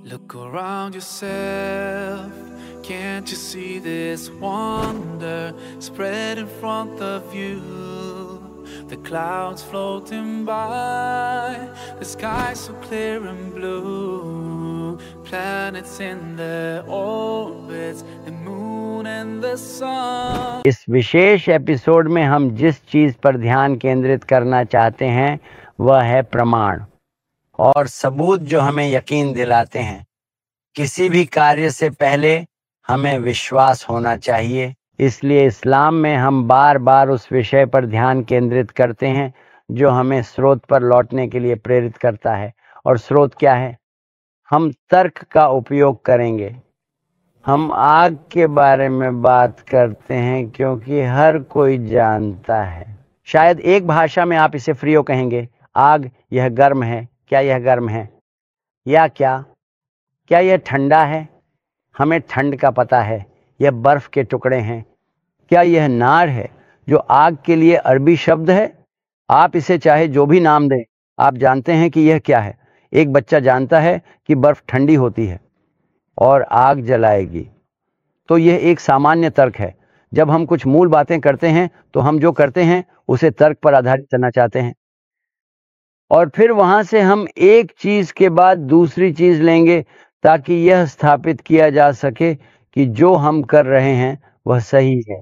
Look around yourself, can't you see this wonder spread in front of you? The clouds floating by, the sky so clear and blue, planets in their orbits, the moon and the sun. इस विशेष episode में हम जिस चीज पर ध्यान केंद्रित करना चाहते हैं वह है प्रमाण और सबूत जो हमें यकीन दिलाते हैं। किसी भी कार्य से पहले हमें विश्वास होना चाहिए। इसलिए इस्लाम में हम बार बार उस विषय पर ध्यान केंद्रित करते हैं जो हमें स्रोत पर लौटने के लिए प्रेरित करता है। और स्रोत क्या है? हम तर्क का उपयोग करेंगे। हम आग के बारे में बात करते हैं क्योंकि हर कोई जानता है। शायद एक भाषा में आप इसे फ्रियो कहेंगे, आग यह गर्म है। क्या यह गर्म है? या क्या यह ठंडा है? हमें ठंड का पता है। यह बर्फ के टुकड़े हैं। क्या यह नार है जो आग के लिए अरबी शब्द है? आप इसे चाहे जो भी नाम दें, आप जानते हैं कि यह क्या है। एक बच्चा जानता है कि बर्फ ठंडी होती है और आग जलाएगी। तो यह एक सामान्य तर्क है। जब हम कुछ मूल बातें करते हैं तो हम जो करते हैं उसे तर्क पर आधारित करना चाहते हैं और फिर वहां से हम एक चीज के बाद दूसरी चीज लेंगे ताकि यह स्थापित किया जा सके कि जो हम कर रहे हैं वह सही है।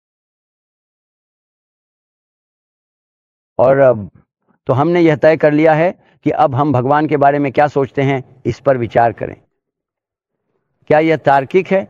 और अब तो हमने यह तय कर लिया है कि अब हम भगवान के बारे में क्या सोचते हैं इस पर विचार करें। क्या यह तार्किक है?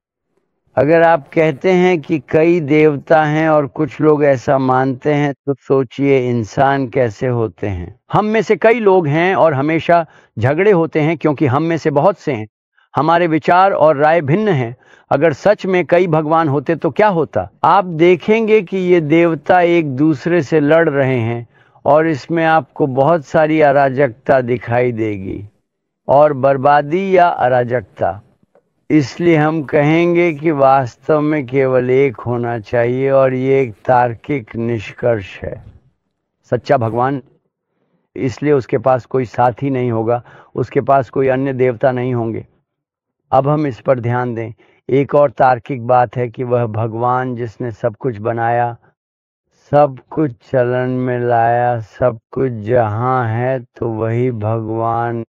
अगर आप कहते हैं कि कई देवता हैं और कुछ लोग ऐसा मानते हैं तो सोचिए इंसान कैसे होते हैं। हम में से कई लोग हैं और हमेशा झगड़े होते हैं क्योंकि हम में से बहुत से हैं। हमारे विचार और राय भिन्न हैं। अगर सच में कई भगवान होते तो क्या होता? आप देखेंगे कि ये देवता एक दूसरे से लड़ रहे हैं और इसमें आपको बहुत सारी अराजकता दिखाई देगी और बर्बादी या अराजकता। इसलिए हम कहेंगे कि वास्तव में केवल एक होना चाहिए और ये एक तार्किक निष्कर्ष है। सच्चा भगवान, इसलिए उसके पास कोई साथी नहीं होगा, उसके पास कोई अन्य देवता नहीं होंगे। अब हम इस पर ध्यान दें। एक और तार्किक बात है कि वह भगवान जिसने सब कुछ बनाया, सब कुछ चलन में लाया, सब कुछ जहां है, तो वही भगवान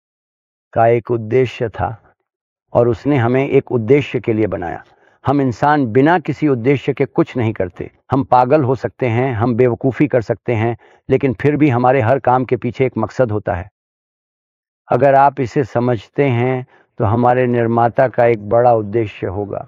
का एक उद्देश्य था और उसने हमें एक उद्देश्य के लिए बनाया। हम इंसान बिना किसी उद्देश्य के कुछ नहीं करते। हम पागल हो सकते हैं, हम बेवकूफ़ी कर सकते हैं, लेकिन फिर भी हमारे हर काम के पीछे एक मकसद होता है। अगर आप इसे समझते हैं तो हमारे निर्माता का एक बड़ा उद्देश्य होगा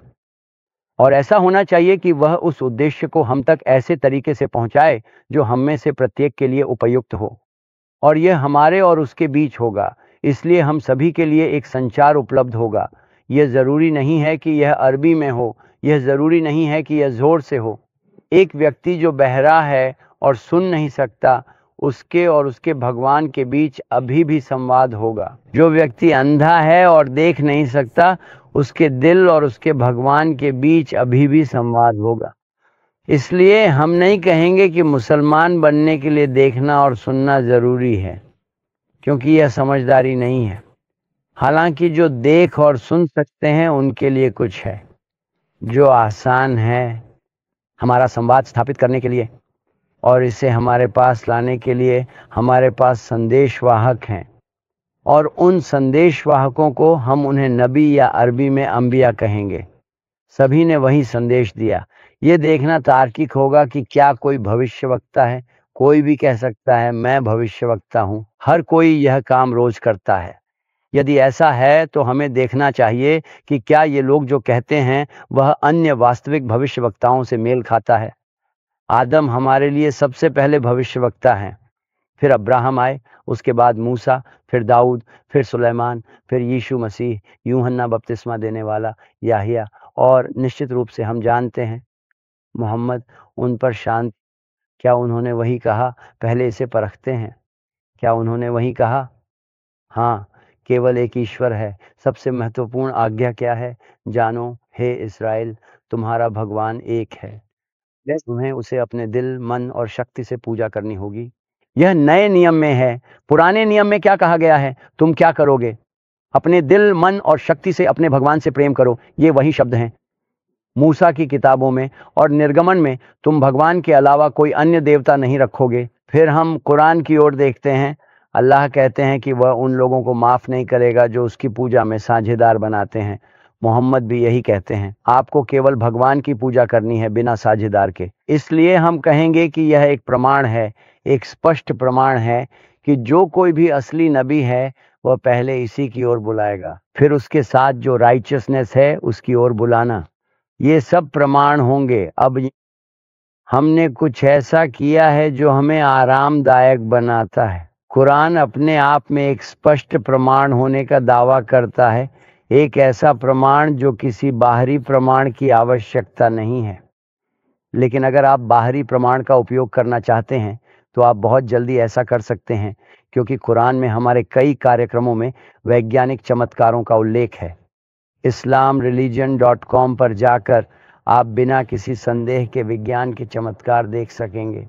और ऐसा होना चाहिए कि वह उस उद्देश्य को हम तक ऐसे तरीके से पहुंचाए जो हम में से प्रत्येक के लिए उपयुक्त हो और यह हमारे और उसके बीच होगा। इसलिए हम सभी के लिए एक संचार उपलब्ध होगा। यह ज़रूरी नहीं है कि यह अरबी में हो, यह ज़रूरी नहीं है कि यह ज़ोर से हो। एक व्यक्ति जो बहरा है और सुन नहीं सकता, उसके और उसके भगवान के बीच अभी भी संवाद होगा। जो व्यक्ति अंधा है और देख नहीं सकता, उसके दिल और उसके भगवान के बीच अभी भी संवाद होगा। इसलिए हम नहीं कहेंगे कि मुसलमान बनने के लिए देखना और सुनना ज़रूरी है, क्योंकि यह समझदारी नहीं है। हालांकि जो देख और सुन सकते हैं उनके लिए कुछ है जो आसान है हमारा संवाद स्थापित करने के लिए और इसे हमारे पास लाने के लिए हमारे पास संदेशवाहक हैं और उन संदेशवाहकों को हम उन्हें नबी या अरबी में अंबिया कहेंगे। सभी ने वही संदेश दिया। ये देखना तार्किक होगा कि क्या कोई भविष्यवक्ता है। कोई भी कह सकता है मैं भविष्यवक्ता हूँ। हर कोई यह काम रोज करता है। यदि ऐसा है तो हमें देखना चाहिए कि क्या ये लोग जो कहते हैं वह अन्य वास्तविक भविष्यवक्ताओं से मेल खाता है। आदम हमारे लिए सबसे पहले भविष्यवक्ता हैं, फिर अब्राहम आए, उसके बाद मूसा, फिर दाऊद, फिर सुलेमान, फिर यीशु मसीह, यूहन्ना बपतिस्मा देने वाला, याहिया और निश्चित रूप से हम जानते हैं मोहम्मद, उन पर शांति। क्या उन्होंने वही कहा? पहले इसे परखते हैं। क्या उन्होंने वही कहा? हाँ, केवल एक ईश्वर है। सबसे महत्वपूर्ण आज्ञा क्या है? जानो हे इस्राएल, तुम्हारा भगवान एक है। तुम्हें उसे अपने दिल, मन और शक्ति से पूजा करनी होगी। यह नए नियम में है। पुराने नियम में क्या कहा गया है? तुम क्या करोगे? अपने दिल, मन और शक्ति से अपने भगवान से प्रेम करो, ये वही शब्द हैं। मूसा की किताबों में और निर्गमन में तुम भगवान के अलावा कोई अन्य देवता नहीं रखोगे। फिर हम कुरान की ओर देखते हैं, अल्लाह कहते हैं कि वह उन लोगों को माफ़ नहीं करेगा जो उसकी पूजा में साझेदार बनाते हैं। मोहम्मद भी यही कहते हैं, आपको केवल भगवान की पूजा करनी है बिना साझेदार के। इसलिए हम कहेंगे कि यह एक प्रमाण है, एक स्पष्ट प्रमाण है कि जो कोई भी असली नबी है वह पहले इसी की ओर बुलाएगा, फिर उसके साथ जो राइचियसनेस है उसकी ओर बुलाना। ये सब प्रमाण होंगे। अब हमने कुछ ऐसा किया है जो हमें आरामदायक बनाता है। कुरान अपने आप में एक स्पष्ट प्रमाण होने का दावा करता है, एक ऐसा प्रमाण जो किसी बाहरी प्रमाण की आवश्यकता नहीं है। लेकिन अगर आप बाहरी प्रमाण का उपयोग करना चाहते हैं तो आप बहुत जल्दी ऐसा कर सकते हैं, क्योंकि कुरान में हमारे कई कार्यक्रमों में वैज्ञानिक चमत्कारों का उल्लेख है। islamreligion.com पर जाकर आप बिना किसी संदेह के विज्ञान के चमत्कार देख सकेंगे।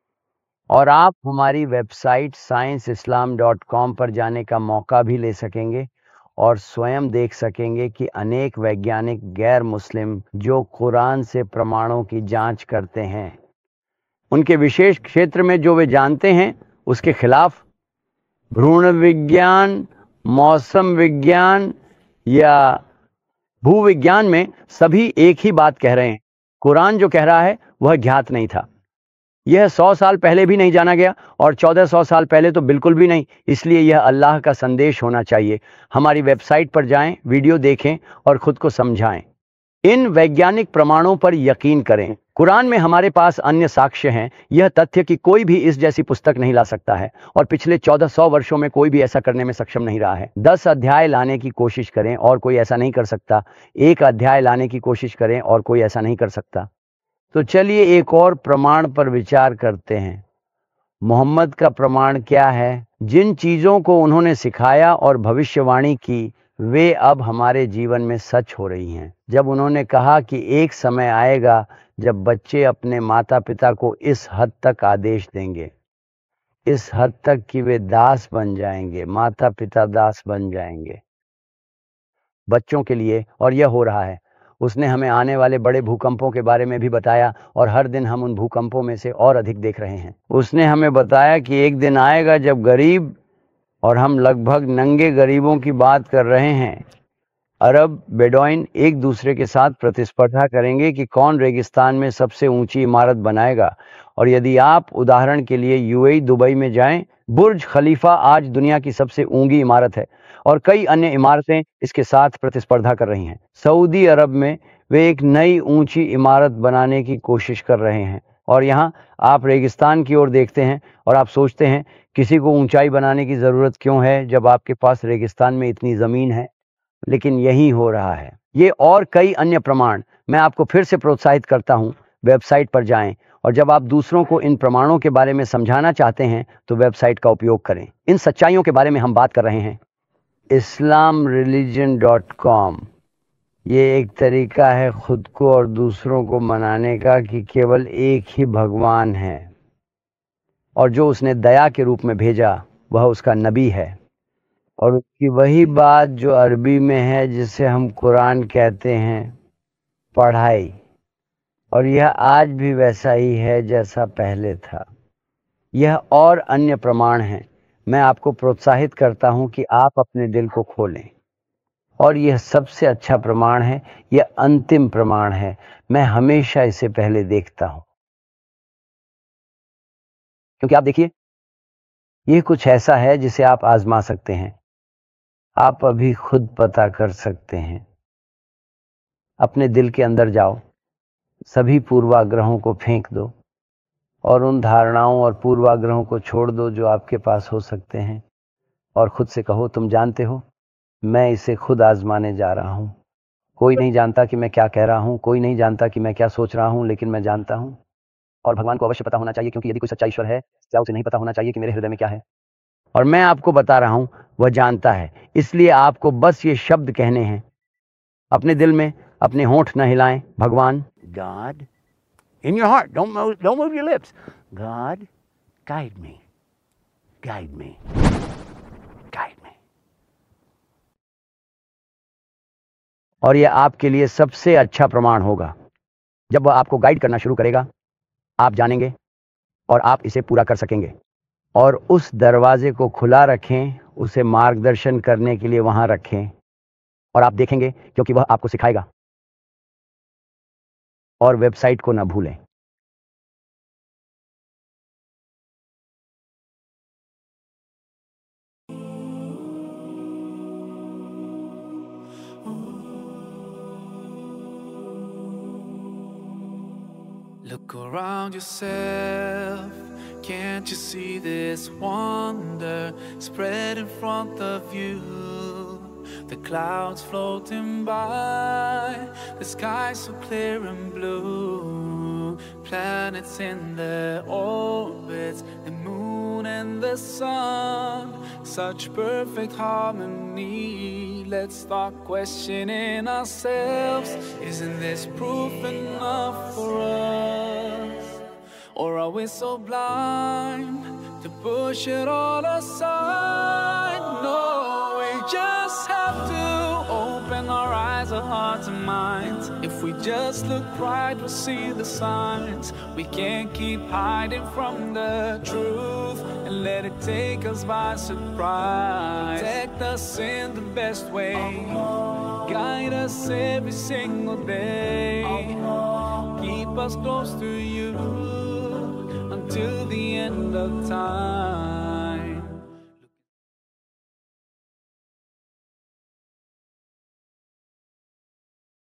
और आप हमारी वेबसाइट scienceislam.com पर जाने का मौका भी ले सकेंगे और स्वयं देख सकेंगे कि अनेक वैज्ञानिक गैर मुस्लिम जो कुरान से प्रमाणों की जांच करते हैं, उनके विशेष क्षेत्र में जो वे जानते हैं उसके खिलाफ भ्रूण विज्ञान, मौसम विज्ञान या भूविज्ञान में सभी एक ही बात कह रहे हैं। कुरान जो कह रहा है वह ज्ञात नहीं था। यह 100 साल पहले भी नहीं जाना गया और 1400 साल पहले तो बिल्कुल भी नहीं। इसलिए यह अल्लाह का संदेश होना चाहिए। हमारी वेबसाइट पर जाएं, वीडियो देखें और खुद को समझाएं। इन वैज्ञानिक प्रमाणों पर यकीन करें। कुरान में हमारे पास अन्य साक्ष्य हैं। यह तथ्य कि कोई भी इस जैसी पुस्तक नहीं ला सकता है और पिछले 1400 वर्षों में कोई भी ऐसा करने में सक्षम नहीं रहा है। 10 अध्याय लाने की कोशिश करें और कोई ऐसा नहीं कर सकता। 1 अध्याय लाने की कोशिश करें और कोई ऐसा नहीं कर सकता। तो चलिए एक और प्रमाण पर विचार करते हैं। मोहम्मद का प्रमाण क्या है? जिन चीज़ों को उन्होंने सिखाया और भविष्यवाणी की, वे अब हमारे जीवन में सच हो रही हैं। जब उन्होंने कहा कि एक समय आएगा जब बच्चे अपने माता पिता को इस हद तक आदेश देंगे, इस हद तक कि वे दास बन जाएंगे, माता पिता दास बन जाएंगे बच्चों के लिए, और यह हो रहा है। उसने हमें आने वाले बड़े भूकंपों के बारे में भी बताया और हर दिन हम उन भूकंपों में से और अधिक देख रहे हैं। उसने हमें बताया कि एक दिन आएगा जब गरीब, और हम लगभग नंगे गरीबों की बात कर रहे हैं, अरब बेडौइन एक दूसरे के साथ प्रतिस्पर्धा करेंगे कि कौन रेगिस्तान में सबसे ऊंची इमारत बनाएगा। और यदि आप उदाहरण के लिए यूएई दुबई में जाएं, बुर्ज खलीफा आज दुनिया की सबसे ऊंची इमारत है और कई अन्य इमारतें इसके साथ प्रतिस्पर्धा कर रही हैं। सऊदी अरब में वे एक नई ऊंची इमारत बनाने की कोशिश कर रहे हैं और यहाँ आप रेगिस्तान की ओर देखते हैं और आप सोचते हैं किसी को ऊंचाई बनाने की ज़रूरत क्यों है जब आपके पास रेगिस्तान में इतनी ज़मीन है। लेकिन यही हो रहा है। ये और कई अन्य प्रमाण मैं आपको फिर से प्रोत्साहित करता हूँ, वेबसाइट पर जाएं और जब आप दूसरों को इन प्रमाणों के बारे में समझाना चाहते हैं तो वेबसाइट का उपयोग करें। इन सच्चाइयों के बारे में हम बात कर रहे हैं। islamreligion.com ये एक तरीका है खुद को और दूसरों को मनाने का कि केवल एक ही भगवान है और जो उसने दया के रूप में भेजा वह उसका नबी है, और उसकी वही बात जो अरबी में है जिसे हम कुरान कहते हैं, पढ़ाई, और यह आज भी वैसा ही है जैसा पहले था। यह और अन्य प्रमाण हैं। मैं आपको प्रोत्साहित करता हूं कि आप अपने दिल को खोलें, और यह सबसे अच्छा प्रमाण है, यह अंतिम प्रमाण है। मैं हमेशा इसे पहले देखता हूं, क्योंकि आप देखिए यह कुछ ऐसा है जिसे आप आजमा सकते हैं। आप अभी खुद पता कर सकते हैं। अपने दिल के अंदर जाओ, सभी पूर्वाग्रहों को फेंक दो और उन धारणाओं और पूर्वाग्रहों को छोड़ दो जो आपके पास हो सकते हैं, और खुद से कहो, तुम जानते हो मैं इसे खुद आजमाने जा रहा हूं। कोई नहीं जानता कि मैं क्या कह रहा हूं, कोई नहीं जानता कि मैं क्या सोच रहा हूं, लेकिन मैं जानता हूं। और भगवान को अवश्य पता होना चाहिए, क्योंकि यदि कोई सच्चा ईश्वर है, क्या उसे नहीं पता होना चाहिए कि मेरे हृदय में क्या है? और मैं आपको बता रहा हूं, वह जानता है। इसलिए आपको बस ये शब्द कहने हैं अपने दिल में, अपने होंठ न हिलाएं। भगवान, God, in your heart, don't move your lips. God, guide me, guide me. और ये आपके लिए सबसे अच्छा प्रमाण होगा। जब वह आपको गाइड करना शुरू करेगा, आप जानेंगे और आप इसे पूरा कर सकेंगे। और उस दरवाजे को खुला रखें, उसे मार्गदर्शन करने के लिए वहां रखें, और आप देखेंगे, क्योंकि वह आपको सिखाएगा। और वेबसाइट को ना भूलें। Look around yourself, can't you see this wonder spread in front of you? The clouds floating by, the sky so clear and blue, planets in their orbits, the moon and the sun, such perfect harmony. Let's start questioning ourselves. Isn't this proof enough for us? Or are we so blind to push it all aside? No, we just have to open our eyes, our hearts and minds. If we just look right, we'll see the signs. We can't keep hiding from the truth and let it take us by surprise. Protect us in the best way, guide us every single day, keep us close to you until the end of time.